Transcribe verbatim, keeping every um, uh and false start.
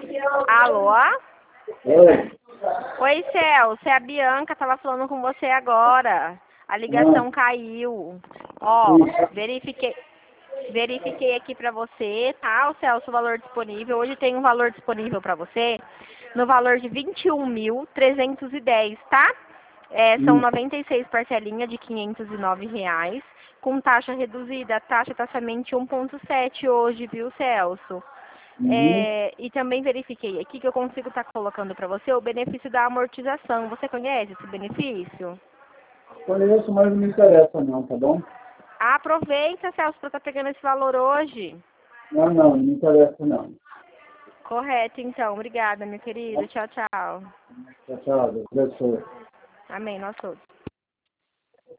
Alô? Oi. Oi, Celso, é a Bianca, tava falando com você agora. A ligação caiu. Ó, verifiquei, verifiquei aqui pra você, tá, o Celso, o valor disponível. Hoje tem um valor disponível pra você no valor de vinte e um mil trezentos e dez, tá? É, são Hum. noventa e seis parcelinhas de quinhentos e nove reais, com taxa reduzida. A taxa tá somente um vírgula sete hoje, viu, Celso? Uhum. É, e também verifiquei aqui que eu consigo estar colocando para você o benefício da amortização. Você conhece esse benefício? Conheço, mas não me interessa não, tá bom? Aproveita, Celso, para estar pegando esse valor hoje. Não, não, não me interessa não. Correto, então. Obrigada, meu querido. Tchau, tchau. Tchau, tchau. Deus abençoe. Amém, nós todos.